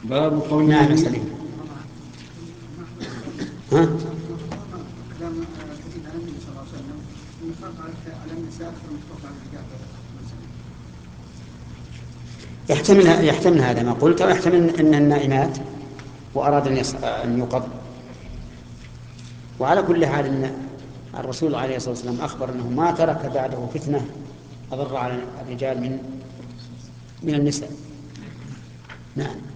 باب قول نعم يا النبي. سليم. ها؟ كلام كثير عن النبي صلى الله عليه وسلم ينفق على النساء أكثر من ينفق على الرجال. يحتمل هذا ما قلت، ويحتمل أن النائمات وأراد أن يقض. وعلى كل حال أن الرسول عليه الصلاة والسلام أخبر أنه ما ترك بعده فتنة أضر على الرجال من النساء. نعم.